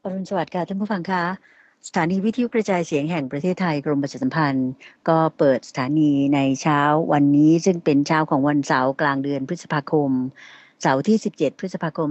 อรุณสวัสดิ์ค่ะท่านผู้ฟังคะสถานีวิทยุกระจายเสียงแห่งประเทศไทยกรมประชาสัมพันธ์ก็เปิดสถานีในเช้าวันนี้ซึ่งเป็นเช้าของวันเสาร์กลางเดือนพฤษภาคมเสาร์ที่17พฤษภาคม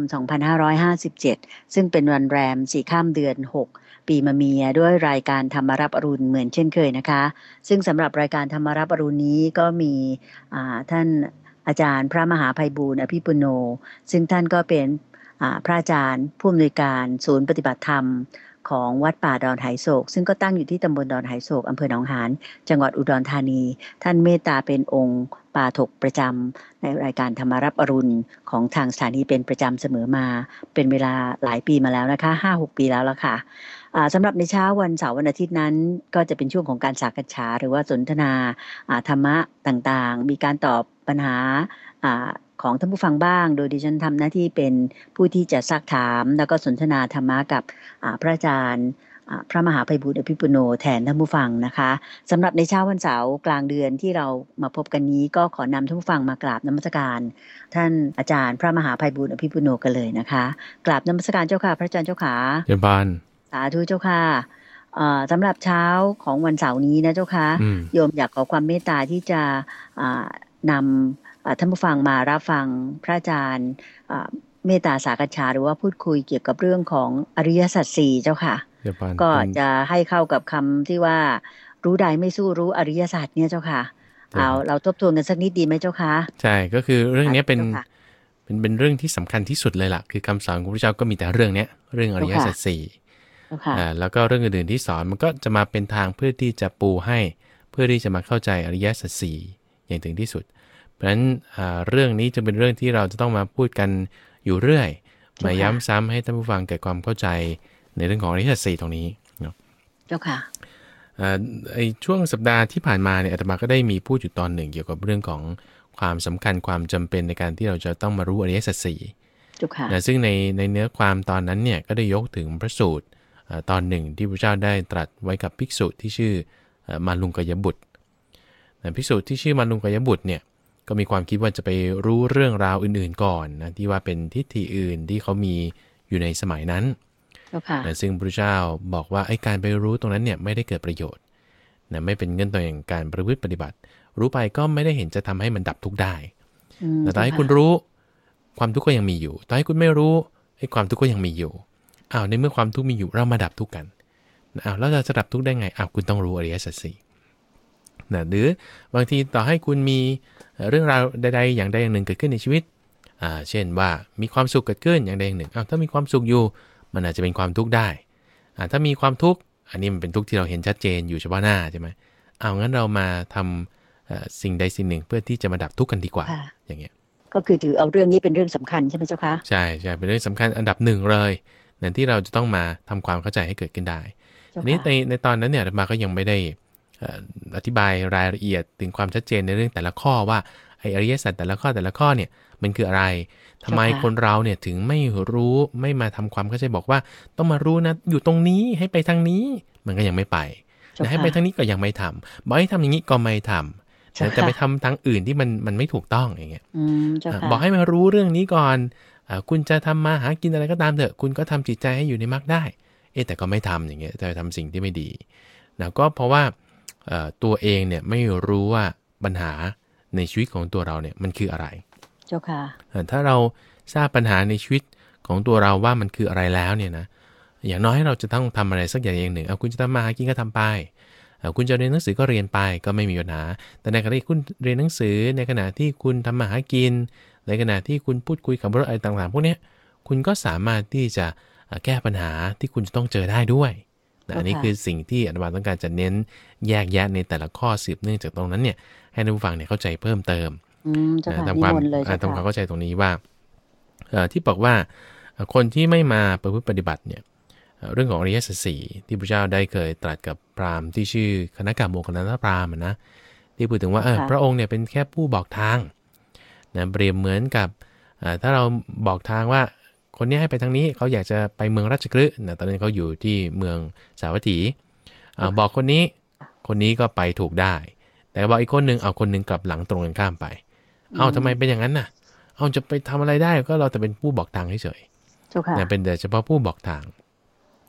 2557ซึ่งเป็นวันแรม4ค่ำเดือน6ปีมะเมียด้วยรายการธรรมรับอรุณเหมือนเช่นเคยนะคะซึ่งสำหรับรายการธรรมรับอรุณนี้ก็มีท่านอาจารย์พระมหาไพบูลย์อภิปุโนซึ่งท่านก็เป็นพระอาจารย์ผู้อำนวยการศูนย์ปฏิบัติธรรมของวัดป่าดอนไหโศกซึ่งก็ตั้งอยู่ที่ตำบลดอนไหโศกอำเภอหนองหานจังหวัดอุดรธานีท่านเมตตาเป็นองค์ปาถกประจำในรายการธรรมารับอรุณของทางสถานีเป็นประจำเสมอมาเป็นเวลาหลายปีมาแล้วนะคะ5-6 ปีแล้วละค่ะสำหรับในเช้าวันเสาร์วันอาทิตย์นั้นก็จะเป็นช่วงของการสักษาหรือว่าสนทนาธรรมะต่างๆมีการตอบปัญหาของท่านผู้ฟังบ้างโดยดิฉันทำหน้าที่เป็นผู้ที่จะซักถามแล้วก็สนทนาธรรมะกับพระอาจารย์พระมหาไพบูลย์อภิปุโนแทนท่านผู้ฟังนะคะสำหรับในเช้าวันเสาร์กลางเดือนที่เรามาพบกันนี้ก็ขอนำท่านผู้ฟังมากราบนมัสการท่านอาจารย์พระมหาไพบูลย์อภิปุโนกันเลยนะคะกราบนมัสการเจ้าค่ะพระอาจารย์เจ้าค่ะเยี่ยมบานสาธุเจ้าค่ะสำหรับเช้าของวันเสาร์นี้นะเจ้าค่ะโยมอยากขอความเมตตาที่จะนำท่านผู้ฟังมารับฟังพระอาจารย์เมตตาสากษาหรือว่าพูดคุยเกี่ยวกับเรื่องของอริยสัจสี่เจ้าค่ะก็จะให้เข้ากับคำที่ว่ารู้ใดไม่สู้รู้อริยสัจเนี่ยเจ้าค่ะเราทบทวนกันสักนิดดีไหมเจ้าค่ะใช่ก็คือเรื่องนี้เป็นเรื่องที่สำคัญที่สุดเลยล่ะคือคำสอนของพระเจ้าก็มีแต่เรื่องนี้เรื่องอริยสัจสี่แล้วก็เรื่องอื่นๆที่สอนมันก็จะมาเป็นทางเพื่อที่จะปูให้เพื่อที่จะมาเข้าใจอริยสัจสี่อย่างถึงที่สุดเพราะฉะนั้นเรื่องนี้จะเป็นเรื่องที่เราจะต้องมาพูดกันอยู่เรื่อยมาย้ำซ้ำให้ท่านผู้ฟังเกิดความเข้าใจในเรื่องของอริยสัจสี่ตรงนี้เนาะเจ้าค่ะไอช่วงสัปดาห์ที่ผ่านมาเนี่ยอาตมาก็ได้มีพูดอยู่ตอนหนึ่งเกี่ยวกับเรื่องของความสำคัญความจำเป็นในการที่เราจะต้องมารู้อริยสัจสี่นะซึ่งในเนื้อความตอนนั้นเนี่ยก็ได้ยกถึงพระสูตรตอนหนึ่งที่พระเจ้าได้ตรัสไว้กับภิกษุที่ชื่อมาลุงกยบุตรภิกษุที่ชื่อมาลุงกยบุตรเนี่ยก็มีความคิดว่าจะไปรู้เรื่องราวอื่นๆก่อนนะที่ว่าเป็นทิฏฐิอื่นที่เขามีอยู่ในสมัยนั้นซึ่งพระเจ้าบอกว่าไอ้การไปรู้ตรงนั้นเนี่ยไม่ได้เกิดประโยชน์นะไม่เป็นเงื่อนต่ออย่างการประพฤติปฏิบัติรู้ไปก็ไม่ได้เห็นจะทำให้มันดับทุกข์ได้แต่ตอนให้คุณรู้ความทุกข์ก็ยังมีอยู่ตอนให้คุณไม่รู้ไอ้ความทุกข์ก็ยังมีอยู่ในเมื่อความทุกข์มีอยู่เรามาดับทุกข์กันแล้วเราจะดับทุกข์ได้ไงคุณต้องรู้อริยสัจสี่นะหรือบางทีต่อให้คุณมีเรื่องราวใดๆอย่างใดอย่างหนึ่งเกิดขึ้นในชีวิตเช่นว่ามีความสุขเกิดขึ้นอย่างใดอย่างหนึ่งถ้ามีความสุขอยู่มันอาจจะเป็นความทุกข์ได้ถ้ามีความทุกข์อันนี้มันเป็นทุกข์ที่เราเห็นชัดเจนอยู่เฉพาะหน้าใช่ไหมงั้นเรามาทำสิ่งใดสิ่งหนึ่งเพื่อที่จะมาดับทุกข์กันดีกว่าอย่างเงี้ยก็คือถือเอาเรื่องนี้เป็นเรื่องสำคัญใช่ไหมเจ้าคะใช่ใช่เป็นเรื่องสำคัญอันดับหนึ่งเลยนั่นที่เราจะต้องมาทำความเข้าใจให้เกิดขึ้นได้อันนี้ในตอนนั้นเนี่ยมาก็ยังไม่ได้อธิบายรายละเอียดถึงความชัดเจนในเรื่องแต่ละข้อว่าไอ้อริยสัจแต่ละข้อเนี่ยมันคืออะไรทำไมคนเราเนี่ยถึงไม่รู้ไม่มาทำความเข้าใจบอกว่าต้องมารู้นะอยู่ตรงนี้ให้ไปทางนี้มันก็ยังไม่ไปให้ไปทางนี้ก็ยังไม่ทำบอกให้ทำอย่างนี้ก็ไม่ทำแต่ไปทำทางอื่นที่มันไม่ถูกต้องอย่างเงี้ยบอกให้มารู้เรื่องนี้ก่อนคุณจะทำมาหากินอะไรก็ตามเถอะคุณก็ทำจิตใจให้อยู่ในมรรคได้แต่ก็ไม่ทำอย่างเงี้ยจะทำสิ่งที่ไม่ดีนะก็เพราะว่าตัวเองเนี่ยไม่รู้ว่าปัญหาในชีวิตของตัวเราเนี่ยมันคืออะไรเจ้าค่ะถ้าเราทราบปัญหาในชีวิตของตัวเราว่ามันคืออะไรแล้วเนี่ยนะอย่างน้อยเราจะต้องทำอะไรสักอย่างหนึ่งคุณจะทำมาหากินก็ทำไปคุณจะเรียนหนังสือก็เรียนไปก็ไม่มีปัญหาแต่ในขณะที่คุณเรียนหนังสือในขณะที่คุณทำมาหากินในขณะที่คุณพูดคุยกับรถอะไรต่างๆพวกนี้คุณก็สามารถที่จะแก้ปัญหาที่คุณจะต้องเจอได้ด้วยอันนี้คือสิ่งที่อาจารย์ต้องการจะเน้นแยกแยะในแต่ละข้อสืบเนื่องจากตรงนั้นเนี่ยให้ท่านผู้ฟังเนี่ยเข้าใจเพิ่มเติมทำความเข้าใจตรงนี้ว่าที่บอกว่าคนที่ไม่มาประพฤติปฏิบัติเนี่ยเรื่องของอริยสัจสี่ที่พระเจ้าได้เคยตรัสกับพราหมณ์ที่ชื่อคณกะโมคคัลลานพราหมณ์นะที่พูดถึงว่าพระองค์เนี่ยเป็นแค่ผู้บอกทางนะเปรียบเหมือนกับถ้าเราบอกทางว่าคนนี้ให้ไปทางนี้เขาอยากจะไปเมืองราชคฤห์นะตอนนั้นเขาอยู่ที่เมืองสาวัตถีบอกคนนี้ก็ไปถูกได้แต่บอกอีกคนนึงเอาคนนึงกลับหลังตรงกันข้ามไปทำไมเป็นอย่างนั้นน่ะจะไปทำอะไรได้ก็เราแต่เป็นผู้บอกทางเฉยๆเป็นแต่เฉพาะผู้บอกทาง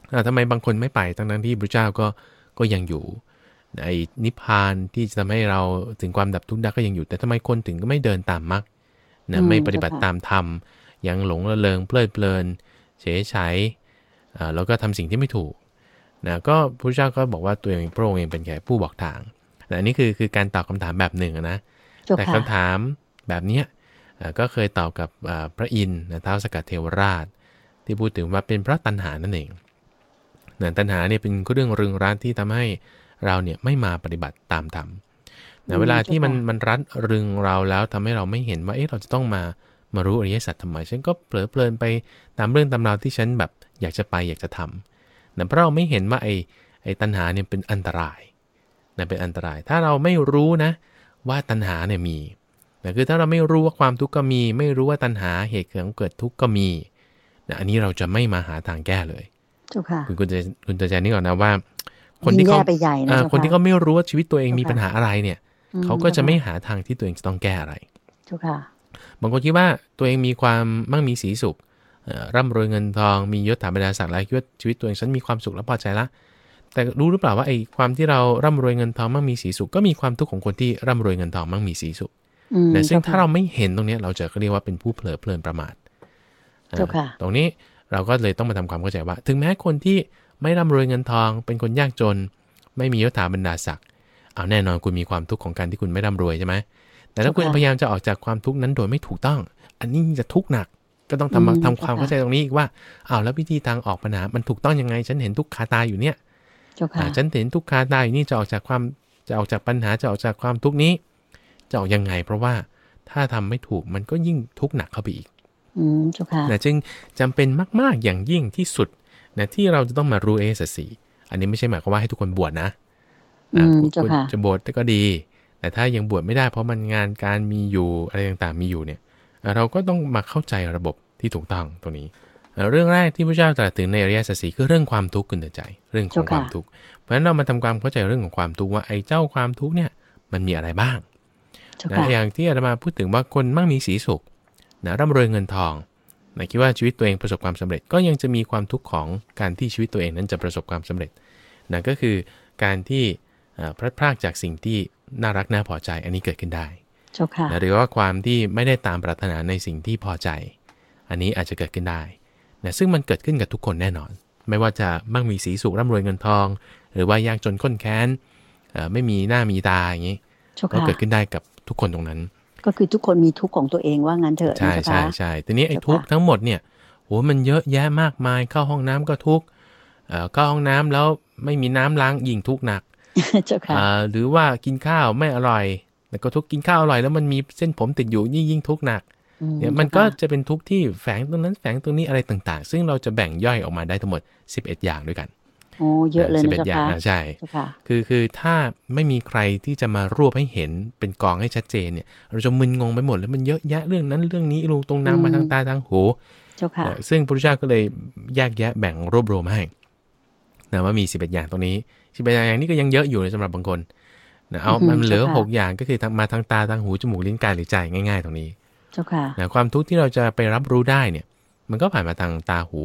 ทำไมบางคนไม่ไปทั้งที่พระเจ้าก็ยังอยู่ในนิพพานที่จะทำให้เราถึงความดับทุกข์ได้ก็ยังอยู่แต่ทำไมคนถึงก็ไม่เดินตามมรรคนะไม่ปฏิบัติตามธรรมยังหลงระเริงเพลิดเพลินเฉยไฉแล้วก็ทำสิ่งที่ไม่ถูกนะก็พระเจ้าก็บอกว่าตัวเองพระองค์เองเป็นแค่ผู้บอกทางอันนี้คือการตอบคำถามแบบหนึ่งนะแต่คำถามแบบนี้ก็เคยตอบกับพระอินทร์ท้าวสกัดเทวราชที่พูดถึงว่าเป็นเพราะตัณหานั่นเองตัณหาเนี่ยเป็นเรื่องรึงรั้งที่ทำให้เราเนี่ยไม่มาปฏิบัติตามธรรมเวลาที่มันรัดรึงเราแล้วทำให้เราไม่เห็นว่าเราจะต้องมารู้อริยสัจทำไมฉันก็เผลอเพลินไปตามเรื่องตามราวที่ฉันแบบอยากจะไปอยากจะทำเพราะเราไม่เห็นว่าไอ้ตัณหาเนี่ยเป็นอันตรายเป็นอันตรายถ้าเราไม่รู้นะว่าตัณหาเนี่ยมีคือถ้าเราไม่รู้ว่าความทุกข์ก็มีไม่รู้ว่าตัณหาเหตุของเกิดทุกข์ก็มีอันนี้เราจะไม่มาหาทางแก้เลยคุณจะนี่ก่อนนะว่าคนที่เขาคนที่เขาไม่รู้ว่าชีวิตตัวเองมีปัญหาอะไรเนี่ยเขาก็จะไม่หาทางที่ตัวเองจะต้องแก้อะไรบางคนคิดว่าตัวเองมีความมั่งมีสีสุขร่ำรวยเงินทองมียศถาบรรดาศักดิ์แล้วคิดว่าชีวิตตัวเองฉันมีความสุขและพอใจละแต่รู้หรือเปล่าว่าไอ้ความที่เราร่ำรวยเงินทองมั่งมีสีสุขก็มีความทุกข์ของคนที่ร่ำรวยเงินทองมั่งมีสีสุขซึ่งถ้าเราไม่เห็นตรงนี้เราจะเรียกว่าเป็นผู้เผลอเพลินประมาทตรงนี้เราก็เลยต้องมาทำความเข้าใจว่าถึงแม้คนที่ไม่ร่ำรวยเงินทองเป็นคนยากจนไม่มียศถาบรรดาศักดิ์เอาแน่นอนคุณมีความทุกข์ของการที่คุณไม่ร่ำรวยใช่ไหมแต่ถ้าคุณพยายามจะออกจากความทุกข์นั้นโดยไม่ถูกต้องอันนี้จะทุกข์หนักก็ต้องทำความเข้าใจตรงนี้อีกว่าแล้ววิธีทางออกปัญหามันถูกต้องยังไงฉันเห็นทุกข์คาตาอยู่เนี่ยฉันเห็นทุกข์คาตาอยู่นี่จะออกจากปัญหาจะออกจากความทุกข์นี้จะออกยังไงเพราะว่าถ้าทำไม่ถูกมันก็ยิ่งทุกข์หนักเข้าไปอีกจึงจำเป็นมากๆอย่างยิ่งที่สุดที่เราจะต้องมารู้สัจสี่อันนี้ไม่ใช่หมายความว่าให้ทุกคนบวชนะคุณจะบวชก็ดีแต่ถ้ายังบวชไม่ได้เพราะมันงานการมีอยู่อะไรต่างๆมีอยู่เนี่ยเราก็ต้องมาเข้าใจระบบที่ถูกต้องตรงนี้เรื่องแรกที่พระเจ้าตรัสถึงในอริยสัจสี่คือเรื่องความทุกข์คุณใจเรื่องของความทุกข์เพราะฉะนั้นเรามาทำความเข้าใจเรื่องของความทุกข์ว่าไอ้เจ้าความทุกข์เนี่ยมันมีอะไรบ้างอย่างที่อาตมาพูดถึงว่าคนมั่งมีสีสุขร่ำรวยเงินทองคิดว่าชีวิตตัวเองประสบความสำเร็จก็ยังจะมีความทุกข์ของการที่ชีวิตตัวเองนั้นจะประสบความสำเร็จก็คือการที่พลัดพรากจากสิ่งที่น่ารักน่าพอใจอันนี้เกิดขึ้นได้หรือว่าความที่ไม่ได้ตามปรารถนาในสิ่งที่พอใจอันนี้อาจจะเกิดขึ้นได้ซึ่งมันเกิดขึ้นกับทุกคนแน่นอนไม่ว่าจะมั่งมีสีสุขร่ำรวยเงินทองหรือว่ายากจนข้นแค้นไม่มีหน้ามีตาอย่างนี้ก็เกิดขึ้นได้กับทุกคนตรงนั้นก็คือทุกคนมีทุกข์ของตัวเองว่างั้นเถอะใช่ใช่ใช่ทีนี้ไอ้ทุกข์ทั้งหมดเนี่ยโหมันเยอะแยะมากมายเข้าห้องน้ำก็ทุกข์เข้าห้องน้ำแล้วไม่มีน้ำล้างยิ่งทุกข์หนักหรือว่ากินข้าวไม่อร่อยแต่ก็ทุกข์กินข้าวอร่อยแล้วมันมีเส้นผมติดอยู่ยิ่งทุกข์หนักเนี่ยมันก็จะเป็นทุกข์ที่แฝงตรงนั้นแฝงตรงนี้อะไรต่างๆซึ่งเราจะแบ่งย่อยออกมาได้ทั้งหมด11อย่างด้วยกันโอ้เยอะเลยนะ 11อย่างใช่คือถ้าไม่มีใครที่จะมารวบให้เห็นเป็นกองให้ชัดเจนเนี่ยเราจะมึนงงไปหมดแล้วมันเยอะแยะเรื่องนั้นเรื่องนี้ลงตรงน้ำมาทางตาทางหูซึ่งพระพุทธเจ้าก็เลยแยกแยะแบ่งรวบรวมให้ว่ามี11อย่างตรงนี้11อย่างนี้ก็ยังเยอะอยู่สำหรับบางคนเอามันเหลือ6อย่างก็คือมาทางตาทางหูจมูกลิ้นกายหรือใจง่ายๆตรงนี้ความทุกข์ที่เราจะไปรับรู้ได้เนี่ยมันก็ผ่านมาทางตาหู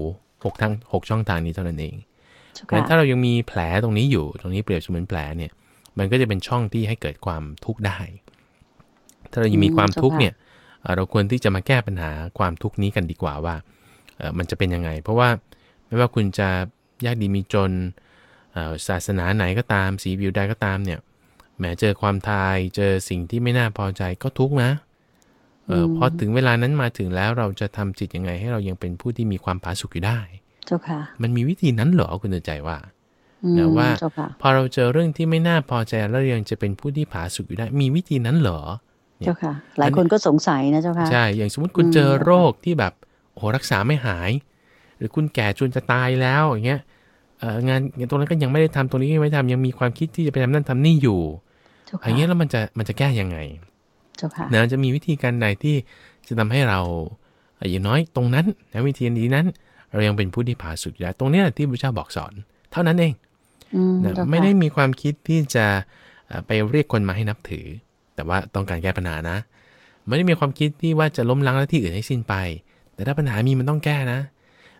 6ช่องทางนี้เท่านั้นเองแต่ถ้าเรายังมีแผลตรงนี้อยู่ตรงนี้เปรียบเสมือนแผลเนี่ยมันก็จะเป็นช่องที่ให้เกิดความทุกข์ได้ถ้าเรายังมีความทุกข์เนี่ยเราควรที่จะมาแก้ปัญหาความทุกข์นี้กันดีกว่าว่ามันจะเป็นยังไงเพราะว่าไม่ว่าคุณจะยากดีมีจนศาสนาไหนก็ตามสีผิวใดก็ตามเนี่ยแม้เจอความทายเจอสิ่งที่ไม่น่าพอใจก็ทุกข์นะพอถึงเวลานั้นมาถึงแล้วเราจะทำจิตยังไงให้เรายังเป็นผู้ที่มีความผาสุกอยู่ได้มันมีวิธีนั้นเหรอคุณเตือนใจว่าว่าพอเราเจอเรื่องที่ไม่น่าพอใจแล้วยังจะเป็นผู้ที่ผาสุกอยู่ได้มีวิธีนั้นเหรอเจ้าค่ะหลายคนก็สงสัยนะเจ้าค่ะใช่อย่างสมมติคุณเจอโรคที่แบบโอ้รักษาไม่หายหรือคุณแก่จนจะตายแล้วอย่างเงี้ยงานตรงนั้นก็ยังไม่ได้ทำตรงนี้ยังไม่ทำยังมีความคิดที่จะไปทำนั่นทำนี่อยู่อย่างเงี้ยแล้วมันจะแก้ยังไงนะจะมีวิธีการใดที่จะทำให้เราอย่างน้อยตรงนั้นนะวิธีนี้นั้นเรายังเป็นผู้ที่ผาสุกได้ตรงนี้ที่พระเจ้าบอกสอนเท่านั้นเองนะไม่ได้มีความคิดที่จะไปเรียกคนมาให้นับถือแต่ว่าต้องการแก้ปัญหานะไม่ได้มีความคิดที่ว่าจะล้มล้างหน้าที่อื่นให้สิ้นไปแต่ถ้าปัญหามีมันต้องแก้นะ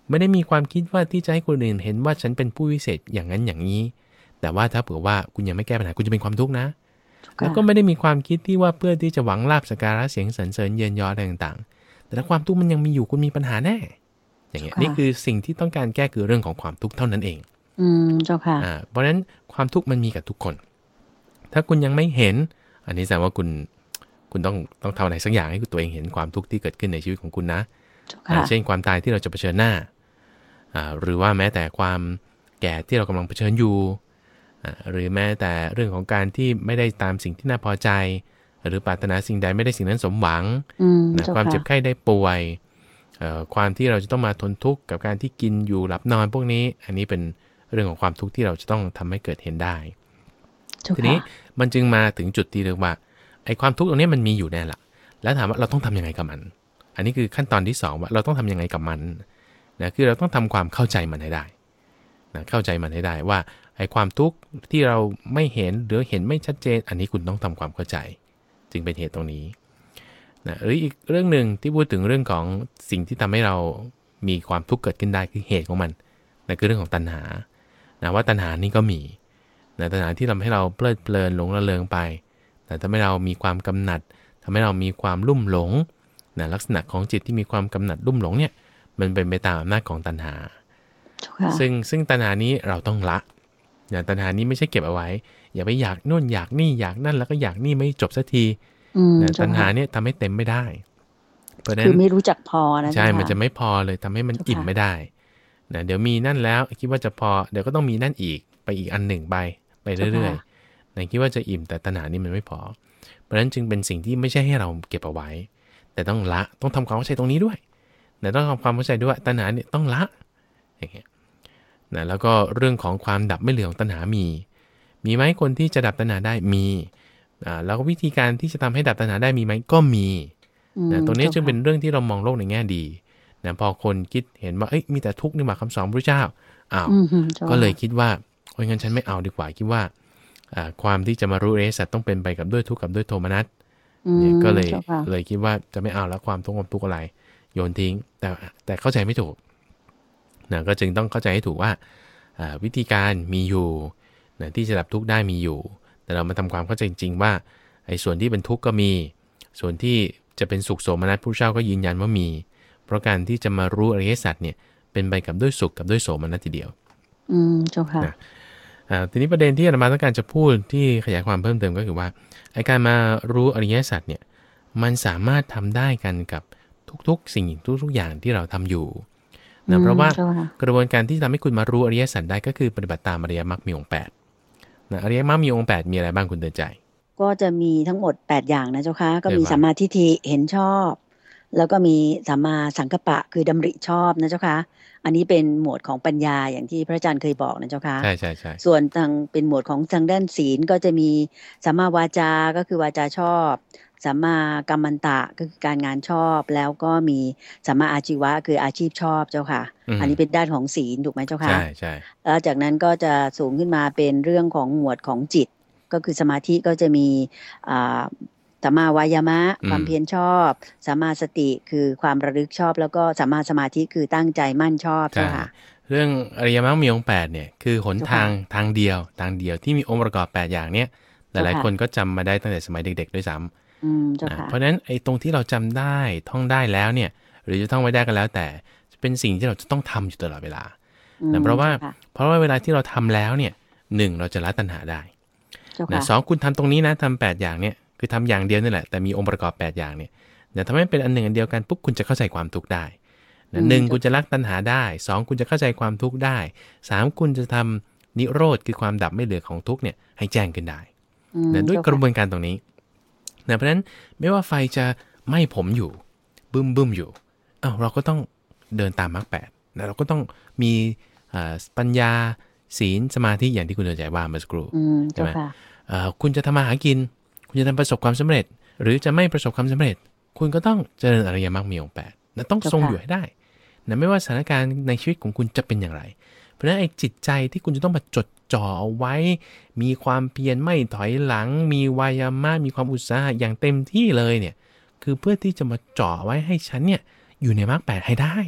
ไม่ได้มีความคิดว่าที่จะให้คนอื่นเห็นว่าฉันเป็นผู้วิเศษอย่างนั้นอย่างนี้แต่ว่าถ้าเผื่อว่าคุณยังไม่แก้ปัญหาคุณจะเป็นความทุกข์นะแล้วก็ไม่ได้มีความคิดที่ว่าเพื่อที่จะหวังลาภสักการะเสียงสรรเสริญเยินยออะไรต่างๆแต่ถ้าความทุกข์มันยังมีอยู่คุณมีปัญหาแน่อย่างเงี้ยนี่คือสิ่งที่ต้องการแก้คือเรื่องของความทุกข์เท่านั้นเองเจ้าค่ะเพราะฉะนั้นความทุกข์มันมีกับทุกคนถ้าคุณยังไม่เห็นอันนี้แสดงว่าคุณต้องทำอะไรสักอย่างให้ตัวเองเห็นความทุกข์ที่เกิดขึ้นในชีวิตของคุณนะเช่นความตายที่เราจะเผชิญหน้าหรือว่าแม้แต่ความแก่ที่เรากำลังเผชิญอยู่หรือแม้แต่เรื่องของการที่ไม่ได้ตามสิ่งที่น่าพอใจหรือปรารถนาสิ่งใดไม่ได้สิ่งนั้นสมหวังความเจ็บไข้ได้ป่วยความที่เราจะต้องมาทนทุกข์กับการที่กินอยู่หลับนอนพวกนี้อันนี้เป็นเรื่องของความทุกข์ที่เราจะต้องทำให้เกิดเห็นได้ทีนี้มันจึงมาถึงจุดที่เรียกว่าไอ้ความทุกข์ตรงนี้มันมีอยู่แน่ละแล้วถามว่าเราต้องทำยังไงกับมันอันนี้คือขั้นตอนที่2ว่าเราต้องทำยังไงกับมันนะคือเราต้องทำความเข้าใจมันให้ได้นะเข้าใจมันให้ได้ว่าไอ้ความทุกข์ที่เราไม่เห็นหรือเห็นไม่ชัดเจนอันนี้คุณต้องทำความเข้าใจจึงเป็นเหตุตรงนี้นะหรืออีกเรื่องนึงที่พูดถึงเรื่องของสิ่งที่ทำให้เรามีความทุกข์เกิดขึ้นได้คือเหตุของมันนะคือเรื่องของตัณหานะว่าตัณหานี่ก็มีนะตัณหาที่ทำให้เราเพลิดเพลินหลงระเริงไปแต่ทำให้เรามีความกำหนัดทำให้เรามีความลุ่มหลงนะลักษณะของจิตที่มีความกำหนัดลุ่มหลงเนี่ยมันเป็นไปตามอำนาจของตัณหาซึ่งตัณหานี้เราต้องละนะตัณหานี้ไม่ใช่เก็บเอาไว้อย่าไปอยากนู่นอยากนี่อยากนั่นแล้วก็อยากนี่ไม่จบสักทีนะตัณหาเนี่ยทำให้เต็มไม่ได้เพราะนั้นคือไม่รู้จักพอนะใช่มันจะไม่พอเลยทำให้มันอิ่มไม่ได้นะเดี๋ยวมีนั่นแล้วคิดว่าจะพอเดี๋ยวก็ต้องมีนั่นอีกไปอีกอันหนึ่งไปเรื่อยๆนะคิดว่าจะอิ่มแต่ตัณหานี่มันไม่พอเพราะฉะนั้นจึงเป็นสิ่งที่ไม่ใช่ให้เราเก็บเอาไว้แต่ต้องละต้องทำความเข้าใจตรงนี้ด้วยนะต้องทำความเข้าใจด้วยว่าตัณหาเนี่ยต้องละอย่างเงี้ยนะแล้วก็เรื่องของความดับไม่เหลือของตัณหามีไหมคนที่จะดับตัณหาได้มีแล้วก็วิธีการที่จะทำให้ดับตัณหาได้มีไหมก็มีนะตรงนี้จึงเป็นเรื่องที่เรามองโลกในแง่ดีนะพอคนคิดเห็นว่ามีแต่ทุกข์นี่หว่าคำสอนพระเจ้าก็เลยคิดว่าโอ้ยงั้นฉันไม่เอาดีกว่าคิดว่าความที่จะมารู้อริยสัจต้องเป็นไปกับด้วยทุกข์กับด้วยโทมนัสเนี่ยก็เลยคิดว่าจะไม่เอาแล้วความทุกข์อะไรโยนทิ้งแต่เข้าใจไม่ถูกนะก็จึงต้องเข้าใจให้ถูกว่าวิธีการมีอยู่นะที่จะดับทุกข์ได้มีอยู่แต่เรามาทำความเข้าใจจริงๆว่าไอ้ส่วนที่เป็นทุกข์ก็มีส่วนที่จะเป็นสุขโสมนัสผู้เจ้าก็ยืนยันว่ามีเพราะการที่จะมารู้อริยสัจเนี่ยเป็นไปกับด้วยสุขกับด้วยโสมนัสทีเดียวเจ้าค่ะทีนี้ประเด็นที่อาตมาต้องการจะพูดที่ขยายความเพิ่มเติมก็คือว่าไอ้การมารู้อริยสัจเนี่ยมันสามารถทำได้กันกับทุกๆสิ่งทุกๆอย่างที่เราทำอยู่นะเพราะว่ากระบวนการที่ทำให้คุณมารู้อริยสัจได้ก็คือปฏิบัติตามอริยมรรคมีองค์8นะอริยมรรคมีองค์8มีอะไรบ้างคุณเตือนใจก็จะมีทั้งหมด8อย่างนะเจ้าค่ะก็มีสัมมาทิฏฐิเห็นชอบแล้วก็มีสัมมาสังกัปปะคือดำริชอบนะเจ้าค่ะอันนี้เป็นหมวดของปัญญาอย่างที่พระอาจารย์เคยบอกนะเจ้าค่ะใช่ส่วนทางเป็นหมวดของทางด้านศีลก็จะมีสัมมาวาจาก็คือวาจาชอบสัมมากัมมันตะก็คือการงานชอบแล้วก็มีสัมมาอาชีวะคืออาชีพชอบเจ้าค่ะอันนี้เป็นด้านของศีลถูกไหมเจ้าค่ะใช่แล้วจากนั้นก็จะสูงขึ้นมาเป็นเรื่องของหมวดของจิตก็คือสมาธิก็จะมีสัมมาวายามะความเพียรชอบสัมมาสติคือความระลึกชอบแล้วก็สัมมาสมาธิคือตั้งใจมั่นชอบเจ้าค่ะเรื่องอริยมรรคมีองค์8เนี่ยคือหนทางเดียวที่มีองค์ประกอบ8อย่างเนี้ยหลายๆคนก็จำมาได้ตั้งแต่สมัยเด็กๆด้วยซ้ำเพราะฉะนั้นไอ้ตรงที่เราจำได้ท่องได้แล้วเนี่ยหรือจะท่องไว้ได้ก็แล้วแต่เป็นสิ่งที่เราจะต้องทำอยู่ตลอดเวลาเพราะว่าเวลาที่เราทำแล้วเนี่ย1เราจะละตัณหาได้2คุณทำตรงนี้นะทำ8อย่างเนี่ยคือทำอย่างเดียวนี่แหละแต่มีองค์ประกอบ8อย่างเนี่ยทำให้เป็นอันหนึ่งอันเดียวกันปุ๊บคุณจะเข้าใจความทุกข์ได้1คุณจะละตัณหาได้2คุณจะเข้าใจความทุกข์ได้3คุณจะทำนิโรธคือความดับไม่เหลือของทุกข์เนี่ยให้แจ้งขึ้นได้ด้วยกระบวนการตรงนี้เพราะฉะนั้นไม่ว่าไฟจะไหม้ผมอยู่บึ้มอยู่เราก็ต้องเดินตามมรรค8เราก็ต้องมีปัญญาศีลสมาธิอย่างที่คุณเดินใจว่าเมื่อสักครู่ใช่ไหมคุณจะทำมาหากินคุณจะทำประสบความสำเร็จหรือจะไม่ประสบความสำเร็จคุณก็ต้องเจริญอริยมรรคมีองค์8นะต้องทรงอยู่ให้ได้นะไม่ว่าสถานการณ์ในชีวิตของคุณจะเป็นอย่างไรเพราะฉะนั้นไอ้จิตใจที่คุณจะต้องมาจดจ่อเอาไว้มีความเพียรไม่ถอยหลังมีวายามะมีความอุตสาหะอย่างเต็มที่เลยเนี่ยคือเพื่อที่จะมาจ่อไว้ให้ฉันเนี่ยอยู่ในมรรค8ให้ได้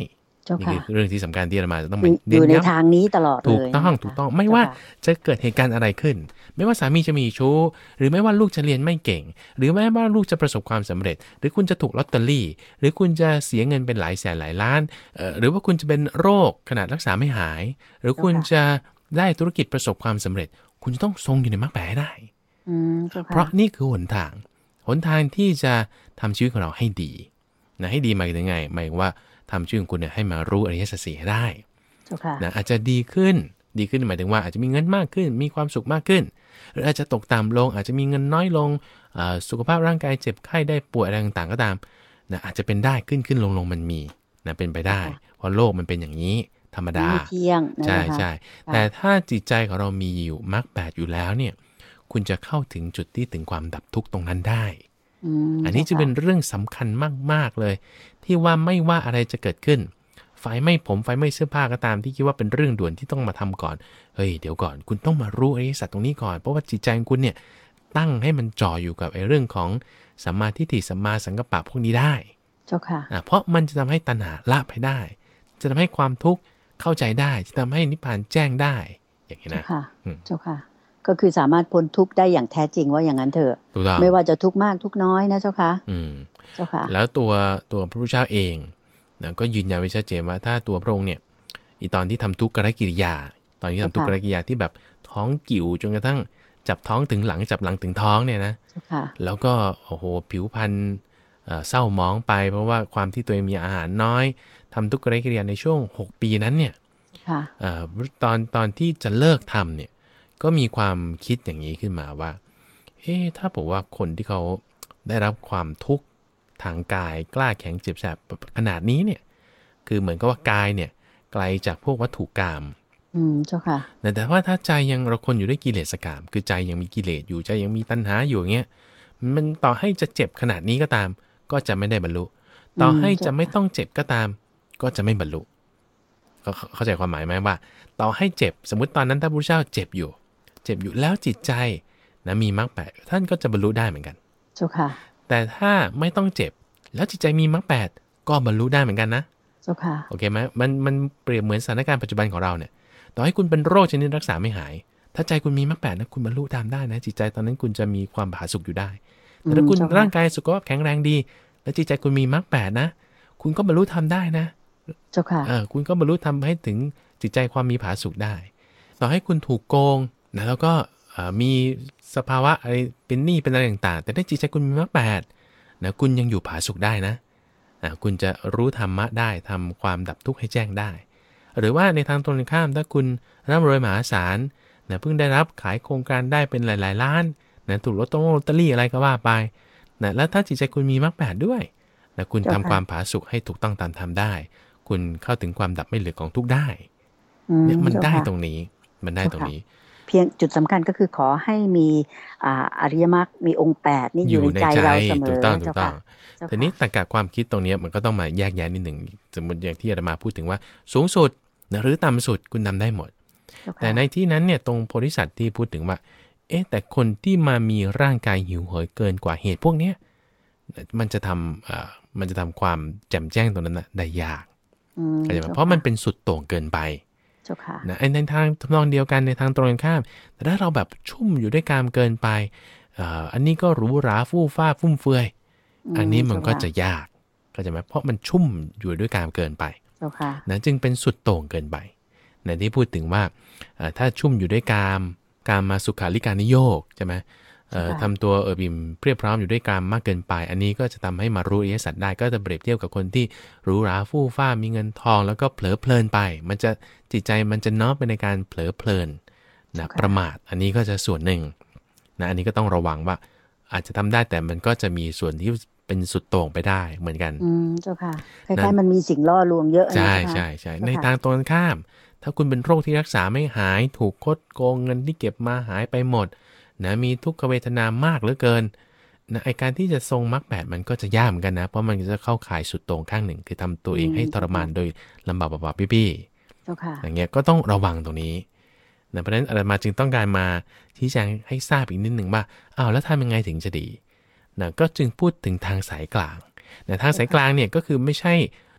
นี่คือเรื่องที่สำคัญที่อาตมาจะต้องไปเน้นย้ำอยู่ในทางนี้ตลอดเลยถูกต้องไม่ว่าจะเกิดเหตุการณ์อะไรขึ้นไม่ว่าสามีจะมีชู้หรือไม่ว่าลูกจะเรียนไม่เก่งหรือแม้ว่าลูกจะประสบความสำเร็จหรือคุณจะถูกลอตเตอรี่หรือคุณจะเสียเงินเป็นหลายแสนหลายล้านหรือว่าคุณจะเป็นโรคขนาดรักษาไม่หายหรือคุณจะได้ธุรกิจประสบความสำเร็จคุณจะต้องทรงอยู่ในมรรคแปดให้ได้เพราะนี่คือหนทางที่จะทำชีวิตของเราให้ดีนะให้ดีหมายถึงไงหมายถึงว่าทำชีวิตของคุณเนี่ยให้มารู้อริยสัจสี่ให้ได้นะอาจจะดีขึ้นหมายถึงว่าอาจจะมีเงินมากขึ้นมีความสุขมากขึ้นหรืออาจจะตกต่ำลงอาจจะมีเงินน้อยลงสุขภาพร่างกายเจ็บไข้ได้ป่วยอะไรต่างๆก็ตามนะอาจจะเป็นได้ขึ้นลงมันมีนะเป็นไปได้เพราะโลกมันเป็นอย่างนี้ธรรมดาใช่แต่ถ้าจิตใจของเรามีอยู่มรรคแปดอยู่แล้วเนี่ยคุณจะเข้าถึงจุดที่ถึงความดับทุกข์ตรงนั้นได้อันนี้จะเป็นเรื่องสำคัญมากๆเลยที่ว่าไม่ว่าอะไรจะเกิดขึ้นไฟไหม้ผมไฟไหม้เสื้อผ้าก็ตามที่คิดว่าเป็นเรื่องด่วนที่ต้องมาทำก่อนเฮ้ยเดี๋ยวก่อนคุณต้องมารู้อริยสัจตรงนี้ก่อนเพราะว่าจิตใจของคุณเนี่ยตั้งให้มันจ่ออยู่กับไอ้เรื่องของสัมมาทิฏฐิสัมมาสังกัปปะพวกนี้ได้เจ้าค่ะเพราะมันจะทำให้ตัณหาละไปได้จะทำให้ความทุกข์เข้าใจได้จะทำให้นิพพานแจ้งได้อย่างนี้นะเจ้าค่ะก็คือสามารถพ้นทุกข์ได้อย่างแท้จริงว่าอย่างนั้นเถอะไม่ว่าจะทุกข์มากทุกข์น้อยนะเจ้าค่ะเจ้าค่ะแล้วตัวพระพุทธเจ้าเองนะก็ยืนยันไว้ชัดเจนว่าถ้าตัวพระองค์เนี่ยอีตอนที่ทำทุกขกิริยาตอนที่ทำทุกขกิริยาที่แบบท้องกิ่วจนกระทั่งจับท้องถึงหลังจับหลังถึงท้องเนี่ยนะแล้วก็โอ้โหผิวพรรณเศร้าหมองไปเพราะว่าความที่ตัวเองมีอาหารน้อยทำทุกขกิริยาในช่วง6 ปีนั้นเนี่ยตอนที่จะเลิกทำเนี่ยก็มีความคิดอย่างนี้ขึ้นมาว่าถ้าบอกว่าคนที่เขาได้รับความทุกข์ทางกายกล้าแข็งเจ็บแสบขนาดนี้เนี่ยคือเหมือนกับว่ากายเนี่ยไกลจากพวกวัตถุกรรมเจ้าค่ะแต่ว่าถ้าใจยังเราคนอยู่ด้วยกิเลสกรรมคือใจยังมีกิเลสอยู่ใจยังมีตัณหาอยู่อย่างเงี้ยมันต่อให้จะเจ็บขนาดนี้ก็ตามก็จะไม่ได้บรรลุต่อให้จะไม่ต้องเจ็บก็ตามก็จะไม่บรรลุเข้าใจความหมายไหมว่าต่อให้เจ็บสมมุติตอนนั้นถ้าพระพุทธเจ้าเจ็บอยู่แล้วจิตใจนะมีมรรคแปดท่านก็จะบรรลุได้เหมือนกันเจ้าค่ะแต่ถ้าไม่ต้องเจ็บแล้วจิตใจมีมรรคแปดก็บรรลุได้เหมือนกันนะเจ้าค่ะโอเคไหมมันเปรียบเหมือนสถานการณ์ปัจจุบันของเราเนี่ยต่อให้คุณเป็นโรคชนิดรักษาไม่หายถ้าใจคุณมีมรรคแปดนะคุณบรรลุตามได้นะจิตใจตอนนั้นคุณจะมีความผาสุกอยู่ได้แต่ถ้าคุณร่างกายสุขภาพแข็งแรงดีแล้วจิตใจคุณมีมรรคแปดนะคุณก็บรรลุทำได้นะเจ้าค่ะคุณก็บรรลุทำให้ถึงจิตใจความมีผาสุกได้ต่อให้คุณถูกโกงนะแล้วก็มีสภาวะอะไรเป็นหนี้เป็นอะไรต่างๆแต่ถ้าจิตใจคุณมีมรรคแปดนะคุณยังอยู่ผาสุกได้นะคุณจะรู้ธรรมะได้ทำความดับทุกข์ให้แจ้งได้หรือว่าในทางตรงข้ามถ้าคุณร่ำรวยมหาศาลนะเพิ่งได้รับขายโครงการได้เป็นหลายๆล้านนะถูกลอตเตอรี่อะไรก็ว่าไปนะแล้วถ้าจิตใจคุณมีมรรคแปดด้วยนะคุณทำความผาสุกให้ถูกต้องตามธรรมได้คุณเข้าถึงความดับไม่เหลือของทุกข์ได้เนี่ยมันได้ตรงนี้เพียงจุดสำคัญก็คือขอให้มีอริยมรรคมีองค์8นี่อยู่ในใจเราเสมอถูกต้องทีนี้ตรรกะความคิดตรงนี้มันก็ต้องมาแยกแยะนิดหนึ่งสมมติอย่างที่อาตมาพูดถึงว่าสูงสุดหรือต่ำสุดคุณทำได้หมดแต่ในที่นั้นเนี่ยตรงโพธิสัตว์ที่พูดถึงว่าแต่คนที่มามีร่างกายหิวโหยเกินกว่าเหตุพวกนี้มันจะทำความแจ่มแจ้งตรงนั้นได้ยากเพราะมันเป็นสุดโต่งเกินไปนะในทางทำนองเดียวกันในทางตรงกันข้ามแต่ถ้าเราแบบชุ่มอยู่ด้วยกามเกินไปอันนี้ก็หรูหราฟู่ฟ้าฟุ่มเฟือยอันนี้มันก็จะยากเข้าใจไหมเพราะมันชุ่มอยู่ด้วยกามเกินไปนะจึงเป็นสุดโต่งเกินไปในที่พูดถึงว่าถ้าชุ่มอยู่ด้วยกามมาสุขาริการนิโยกใช่ไหมทำตัวบิ่มเพียบพร้อมอยู่ด้วยกามมากเกินไปอันนี้ก็จะทำให้มารู้อริยสัจได้ก็จะเปรียบเทียบกับคนที่หรูหราฟู่ฟ้ามีเงินทองแล้วก็เผลอเพลินไปมันจะจิตใจมันจะน้อมไปในการเผลอเพลินนะประมาทอันนี้ก็จะส่วนหนึ่งนะอันนี้ก็ต้องระวังว่าอาจจะทำได้แต่มันก็จะมีส่วนที่เป็นสุดโต่งไปได้เหมือนกันเจ้าค่ะคล้ายๆมันมีสิ่งล่อลวงเยอะใช่ในทางตรงข้ามถ้าคุณเป็นโรคที่รักษาไม่หายถูกคดโกงเงินที่เก็บมาหายไปหมดนะมีทุกขเวทนามากเหลือเกินนะไอการที่จะทรงมรรคแปดมันก็จะยากเหมือนกันนะเพราะมันจะเข้าข่ายสุดโต่งข้างหนึ่งคือทำตัวเองให้ทรมานโดยลำบากปี้อย่างเงี้ยก็ต้องระวังตรงนี้นะเพราะฉะนั้นอาตมาจึงต้องการมาชี้แจงให้ทราบอีกนิดหนึ่งว่าแล้วทำยังไงถึงจะดีนะก็จึงพูดถึงทางสายกลางนะทางสายกลางเนี่ยก็คือไม่ใช่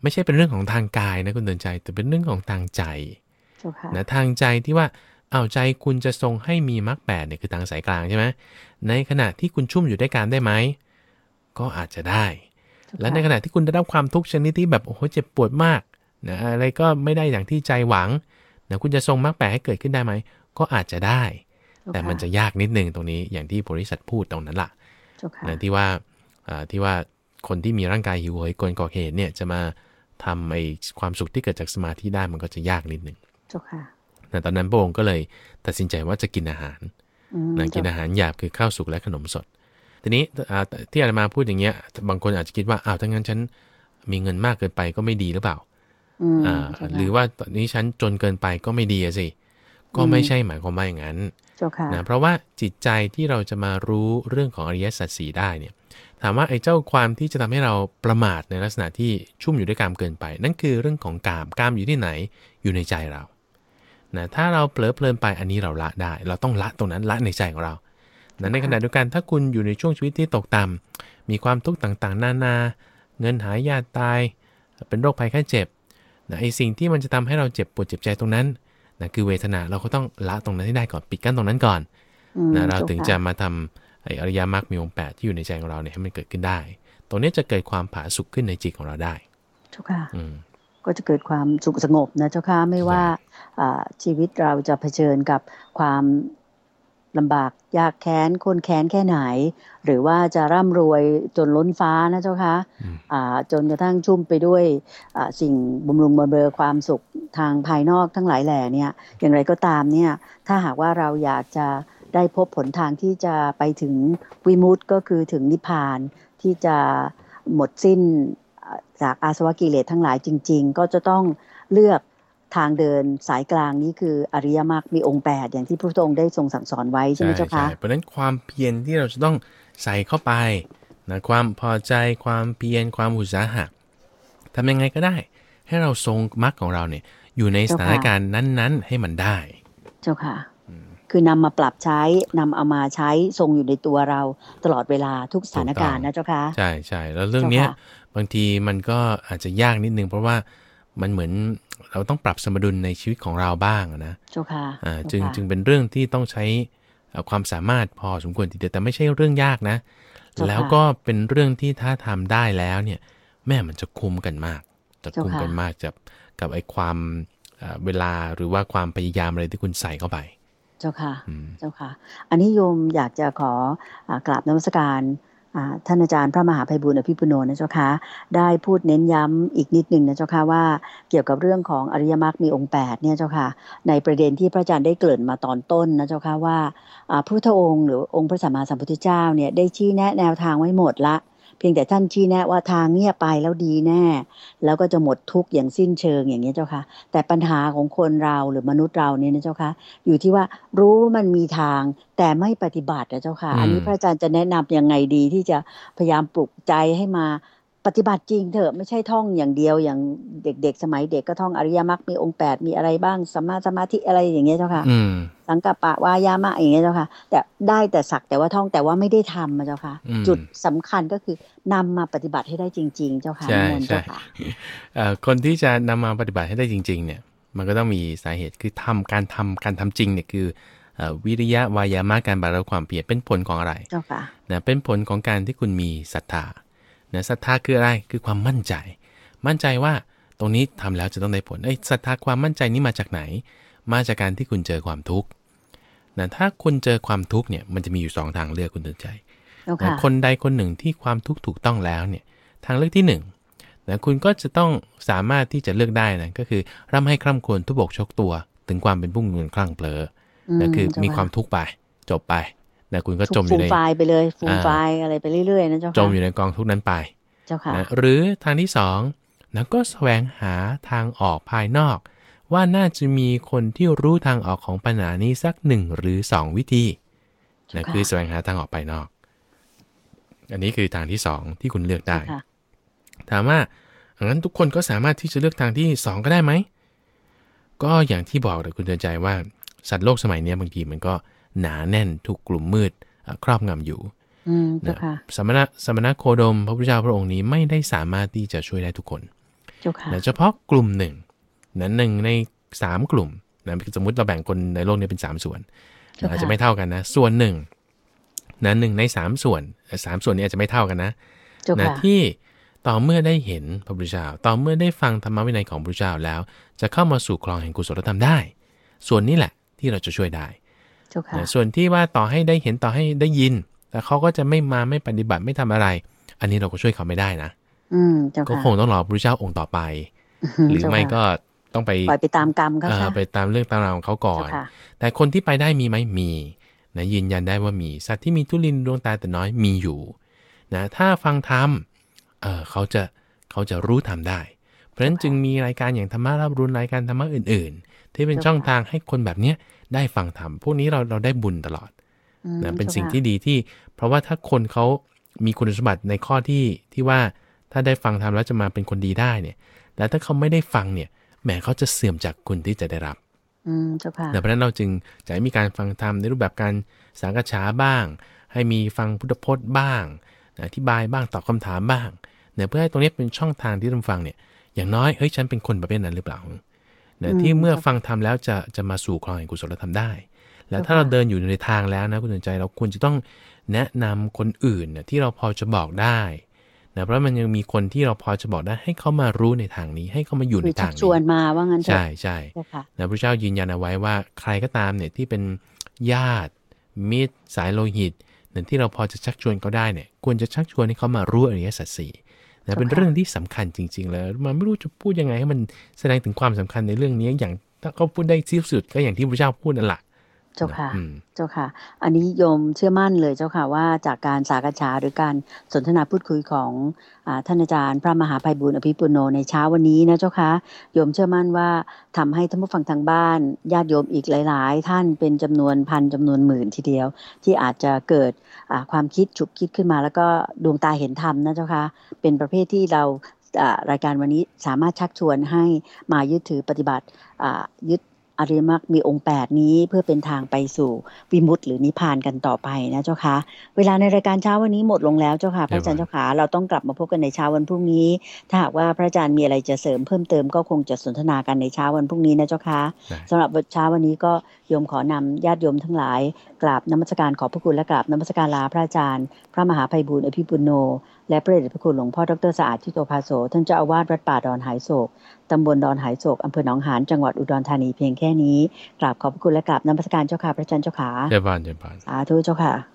ไม่ใช่เป็นเรื่องของทางกายนะคุณเตือนใจแต่เป็นเรื่องของทางใจนะทางใจที่ว่าเอาใจคุณจะทรงให้มีมรรคแปดเนี่ยคือทางสายกลางใช่ไหมในขณะที่คุณชุ่มอยู่ด้วยการได้ไหมก็อาจจะได้และในขณะที่คุณได้รับความทุกข์ชนิดที่แบบโอ้โหเจ็บปวดมากนะอะไรก็ไม่ได้อย่างที่ใจหวังนะคุณจะทรงมรรคแปดให้เกิดขึ้นได้ไหมก็อาจจะได้แต่มันจะยากนิดนึงตรงนี้อย่างที่โพธิสัตว์พูดตรงนั้นล่ะนะที่ว่าคนที่มีร่างกายหิวโหยกลก่อเหตุเนี่ยจะมาทำไอ้ความสุขที่เกิดจากสมาธิได้มันก็จะยากนิดนึงแต่ตอนนั้นพระองค์ก็เลยตัดสินใจว่าจะกินอาหารนะกินอาหารหยาบคือข้าวสุกและขนมสดทีนี้ที่อาตมาพูดอย่างเงี้ยบางคนอาจจะคิดว่าอ้าวถ้างั้นฉันมีเงินมากเกินไปก็ไม่ดีหรือเปล่าหรือว่าตอนนี้ฉันจนเกินไปก็ไม่ดีสิก็ไม่ใช่หมายความว่าอย่างนั้นนะเพราะว่าจิตใจที่เราจะมารู้เรื่องของอริยสัจสี่ได้เนี่ยถามว่าไอ้เจ้าความที่จะทำให้เราประมาทในลักษณะที่ชุ่มอยู่ด้วยกามเกินไปนั่นคือเรื่องของกามอยู่ที่ไหนอยู่ในใจเรานะถ้าเราเผลอเพลินไปอันนี้เราละได้เราต้องละตรงนั้นละในใจของเรานะในขณะเดียวกันถ้าคุณอยู่ในช่วงชีวิตที่ตกต่ำมีความทุกข์ต่างๆนานาเงินหายญาติตายเป็นโรคภัยไข้เจ็บนะไอ้สิ่งที่มันจะทำให้เราเจ็บปวดเจ็บใจตรงนั้นนะคือเวทนาเราก็ต้องละตรงนั้นให้ได้ก่อนปิดกั้นตรงนั้นก่อนนะเราถึงจะมาทำไอ้อริยมรรคมีองค์8ที่อยู่ในใจของเราเนี่ยให้มันเกิดขึ้นได้ตรงนี้จะเกิดความผาสุกขึ้นในจิตของเราได้เจ้าค่ะก็จะเกิดความสุขสงบนะเจ้าค่ะไม่ว่าชีวิตเราจะเผชิญกับความลำบากยากแค้นข้นแค้นแค่ไหนหรือว่าจะร่ำรวยจนล้นฟ้านะเจ้าค่ะจนกระทั่งชุ่มไปด้วยสิ่งบำรุงบำเรอความสุขทางภายนอกทั้งหลายแหล่เนี่ยอย่างไรก็ตามเนี่ยถ้าหากว่าเราอยากจะได้พบผลทางที่จะไปถึงวิมุตติก็คือถึงนิพพานที่จะหมดสิ้นจากอาสวะกิเลสทั้งหลายจริงๆก็จะต้องเลือกทางเดินสายกลางนี้คืออริยมรรคมีองค์8อย่างที่พระพุทธองค์ได้ทรงสั่งสอนไว้ใช่ไหมเจ้าคะเพราะฉะนั้นความเพียรที่เราจะต้องใส่เข้าไปนะความพอใจความเพียรความอุตสาหะทำยังไงก็ได้ให้เราทรงมรรคของเราเนี่ยอยู่ในสถานการณ์นั้นๆให้มันได้เจ้าค่ะคือนำมาปรับใช้นำเอามาใช้ทรงอยู่ในตัวเราตลอดเวลาทุกสถานการณ์นะเจ้าค่ะใช่ใช่แล้วเรื่องนี้บางทีมันก็อาจจะยากนิดนึงเพราะว่ามันเหมือนเราต้องปรับสมดุลในชีวิตของเราบ้างนะเจ้าค่ะจึงเป็นเรื่องที่ต้องใช้ความสามารถพอสมควรทีเดียวแต่ไม่ใช่เรื่องยากนะแล้วก็เป็นเรื่องที่ถ้าทำได้แล้วเนี่ยแม่มันจะคุ้มกันมากจะคุ้มกันมากกับไอ้ความเวลาหรือว่าความพยายามอะไรที่คุณใส่เข้าไปเจ้าค่ะเจ้าค่ะอันนี้โยมอยากจะขอกราบนมัสการท่านอาจารย์พระมหาไพบูลย์อภิปุโนนะเจ้าค่ะได้พูดเน้นย้ำอีกนิดนึงนะเจ้าค่ะว่าเกี่ยวกับเรื่องของอริยมรรคมีองค์8เนี่ยเจ้าค่ะในประเด็นที่พระอาจารย์ได้เกริ่นมาตอนต้นนะเจ้าค่ะว่าพระพุทธองค์หรือองค์พระสัมมาสัมพุทธเจ้าเนี่ยได้ชี้แนะแนวทางไว้หมดละเพียงแต่ท่านชี้แนะว่าทางเนี่ยไปแล้วดีแน่แล้วก็จะหมดทุกข์อย่างสิ้นเชิงอย่างนี้เจ้าค่ะแต่ปัญหาของคนเราหรือมนุษย์เราเนี่ยนะเจ้าค่ะอยู่ที่ว่ารู้มันมีทางแต่ไม่ปฏิบัตินะเจ้าค่ะอันนี้พระอาจารย์จะแนะนำยังไงดีที่จะพยายามปลุกใจให้มาปฏิบัติจริงเถอะไม่ใช่ท่องอย่างเดียวอย่างเด็กๆสมัยเด็กก็ท่องอริยมรรคมีองค์8มีอะไรบ้างสัมมาสมาธิอะไรอย่างเงี้ยเจ้าค่ะสังกัปปะวายามะอย่างเงี้ยเจ้าค่ะแต่ได้แต่สักแต่ว่าท่องแต่ว่าไม่ได้ทำนะเจ้าค่ะจุดสำคัญก็คือนำมาปฏิบัติให้ได้จริงๆเจ้าค่ะนิมนต์เจ้าค่ะคนที่จะนำมาปฏิบัติให้ได้จริงๆเนี่ยมันก็ต้องมีสาเหตุคือการทำจริงเนี่ยคือวิริยะวายามะการบารมีความเพียรเป็นผลของอะไรเจ้าค่ะนะเป็นผลของการที่คุณมีศรัทธานะศรัทธาคืออะไรคือความมั่นใจว่าตรงนี้ทำแล้วจะต้องได้ผลศรัทธาความมั่นใจนี้มาจากไหนมาจากการที่คุณเจอความทุกข์นะถ้าคุณเจอความทุกข์เนี่ยมันจะมีอยู่2ทางเลือกคุณเตือนใจนะคนใดคนหนึ่งที่ความทุกข์ถูกต้องแล้วเนี่ยทางเลือกที่1นะคุณก็จะต้องสามารถที่จะเลือกได้นะก็คือร่ำให้คร่ำครวญทุบอกชกตัวถึงความเป็นผู้เงินคลั่งเผลอนะคือมีความทุกข์ไปจบไปนะคุณก็จมอยู่ในฟูมไฟไปเลยฟูมไฟอะไรไปเรื่อยๆนะเจ้าค่ะจมอยู่ในกองทุกข์นั้นไปเจ้าค่ะนะหรือทางที่2นะก็แสวงหาทางออกภายนอกว่าน่าจะมีคนที่รู้ทางออกของปัญหานี้สัก1หรือ2วิธีนะคือแสวงหาทางออกภายนอกอันนี้คือทางที่2ที่คุณเลือกได้ถามว่างั้นทุกคนก็สามารถที่จะเลือกทางที่2ก็ได้ไหมก็อย่างที่บอกแต่คุณเตือนใจว่าสัตว์โลกสมัยนี้บางทีมันก็หนาแน่นถูกกลุ่มมืดครอบงำอยู่สมณะโคดมพระพุทธเจ้าพระองค์นี้ไม่ได้สามารถที่จะช่วยได้ทุกคนนะเฉพาะกลุ่มหนึ่งนะหนึ่งใน3กลุ่มนะสมมุติเราแบ่งคนในโลกนี้เป็น3ส่วนอาจจะไม่เท่ากันนะส่วนหนึ่งนะ1ใน3ส่วน3ส่วนนี้อาจจะไม่เท่ากันนะที่ต่อเมื่อได้เห็นพระพุทธเจ้าต่อเมื่อได้ฟังธรรมวินัยของพระพุทธเจ้าแล้วจะเข้ามาสู่คลองแห่งกุศลธรรมได้ส่วนนี้แหละที่เราจะช่วยได้ส่วนที่ว่าต่อให้ได้เห็นต่อให้ได้ยินแต่เขาก็จะไม่มาไม่ปฏิบัติไม่ทำอะไรอันนี้เราก็ช่วยเขาไม่ได้นะก็คงต้องรอพระพุทธเจ้าองค์ต่อไปหรือไม่ก็ต้องไปปล่อยไปตามกรรมเขาไปตามเรื่องตามราวของเขาก่อนแต่คนที่ไปได้มีไหมมีนะยืนยันได้ว่ามีสัตว์ที่มีทุลินดวงตาแต่น้อยมีอยู่นะถ้าฟังธรรมเขาจะรู้ธรรมได้เพราะฉะนั้นจึงมีรายการอย่างธรรมะรับรู้รายการธรรมะอื่นๆที่เป็นช่องทางให้คนแบบนี้ได้ฟังธรรมพวกนี้เราได้บุญตลอดนะเป็นสิ่งที่ดีที่เพราะว่าถ้าคนเขามีคุณสมบัติในข้อที่ว่าถ้าได้ฟังธรรมแล้วจะมาเป็นคนดีได้เนี่ยแล้วถ้าเขาไม่ได้ฟังเนี่ยแหมเขาจะเสื่อมจากคุณที่จะได้รับเพราะฉะนั้นเราจึงจะมีการฟังธรรมในรูปแบบการสังฆฉาบ้างให้มีฟังพุทธพจน์บ้างอธิบายบ้างตอบคำถามบ้างเนี่ยเพื่อให้ตรงนี้เป็นช่องทางที่ท่านฟังเนี่ยอย่างน้อยเฮ้ยฉันเป็นคนประเภทนั้นหรือเปล่าเนี่ยที่เมื่อฟังธรรมแล้วจะมาสู่คลองแห่งกุศลธรรมได้แล้วถ้าเราเดินอยู่ในทางแล้วนะคุณสนใจเราควรจะต้องแนะนำคนอื่นที่เราพอจะบอกได้นะเพราะมันยังมีคนที่เราพอจะบอกได้ให้เขามารู้ในทางนี้ให้เขามาอยู่ในทางนี้ชวนมาว่างั้นใช่ใช่นะพระเจ้ายืนยันเอาไว้ว่าใครก็ตามเนี่ยที่เป็นญาติมิตรสายโลหิตเนี่ยที่เราพอจะชักชวนเขาได้เนี่ยควรจะชักชวนให้เขามารู้อริยสัจสี่นะเป็นเรื่องที่สำคัญจริงๆเลยมันไม่รู้จะพูดยังไงให้มันแสดงถึงความสำคัญในเรื่องนี้อย่างถ้าเขาพูดได้ที่สุดก็อย่างที่พระเจ้าพูดนั่นแหละเจ้าค่ะเจ้าค่ะอันนี้โยมเชื่อมั่นเลยเจ้าค่ะว่าจากการสังฆฉาหรือการสนทนาพูดคุยของท่านอาจารย์พระมหาไพบูลย์อภิปุโนในเช้าวันนี้นะเจ้าค่ะโยมเชื่อมั่นว่าทำให้ท่านผู้ฟังทางบ้านญาติโยมอีกหลายๆท่านเป็นจำนวนพันจำนวนหมื่นทีเดียวที่อาจจะเกิดความคิดฉุกคิดขึ้นมาแล้วก็ดวงตาเห็นธรรมนะเจ้าค่ะเป็นประเภทที่เรารายการวันนี้สามารถชักชวนให้มายึดถือปฏิบัติยึดอริยมรรคมีองค์8นี้เพื่อเป็นทางไปสู่วิมุตติหรือนิพพานกันต่อไปนะเจ้าค่ะเวลาในรายการเช้าวันนี้หมดลงแล้วเจ้าค่ะพระอาจารย์เจ้าค่ะเราต้องกลับมาพบกันในเช้าวันพรุ่งนี้ถ้าหากว่าพระอาจารย์มีอะไรจะเสริมเพิ่มเติมก็คงจะสนทนากันในเช้าวันพรุ่งนี้นะเจ้าค่ะสำหรับเช้าวันนี้ก็โยมขอนำญาติโยมทั้งหลายกราบนมัสการขอบพระคุณและกราบนมัสการลาพระอาจารย์พระมหาไพบูลย์อภิปุโนและพระเดชพระคุณหลวงพ่อดร.สะอาดทิโตภาโสท่านเจ้าอาวาสวัดป่าดอนหายโศกตำบลดอนหายโศกอำเภอหนองหานจังหวัดอุดรธานีเพียงแค่นี้กราบขอบพระคุณและกราบนมัสการเจ้าค่ะพระอาจารย์เจ้าค่ะเจ้าบ้านสาธุเจ้าค่ะ